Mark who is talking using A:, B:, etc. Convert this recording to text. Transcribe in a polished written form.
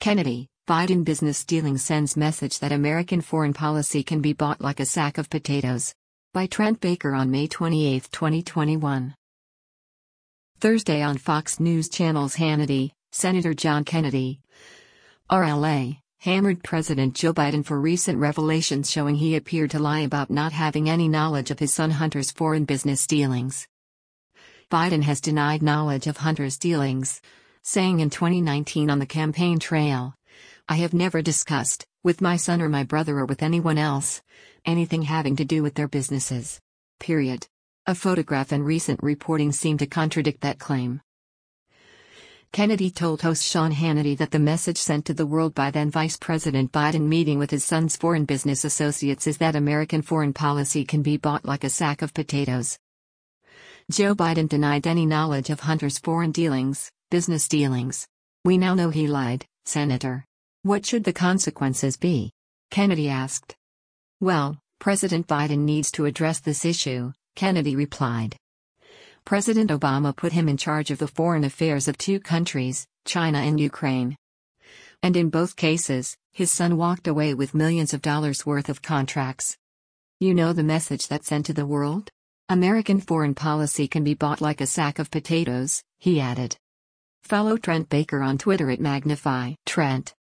A: Kennedy, Biden business dealings sends message that American foreign policy can be bought like a sack of potatoes. By Trent Baker on May 28, 2021. Thursday on Fox News Channel's Hannity, Senator John Kennedy, RLA, hammered President Joe Biden for recent revelations showing he appeared to lie about not having any knowledge of his son Hunter's foreign business dealings. Biden has denied knowledge of Hunter's dealings, saying in 2019 on the campaign trail, "I have never discussed, with my son or my brother or with anyone else, anything having to do with their businesses. Period." A photograph and recent reporting seem to contradict that claim. Kennedy told host Sean Hannity that the message sent to the world by then Vice President Biden meeting with his son's foreign business associates is that American foreign policy can be bought like a sack of potatoes. Joe Biden denied any knowledge of Hunter's foreign business dealings. "We now know he lied, Senator. What should the consequences be?" Kennedy asked. "Well, President Biden needs to address this issue," Kennedy replied. President Obama put him in charge of the foreign affairs of two countries, China and Ukraine. And in both cases, his son walked away with millions of dollars worth of contracts. "You know the message that sent to the world? American foreign policy can be bought like a sack of potatoes," he added. Follow Trent Baker on Twitter at Magnify Trent.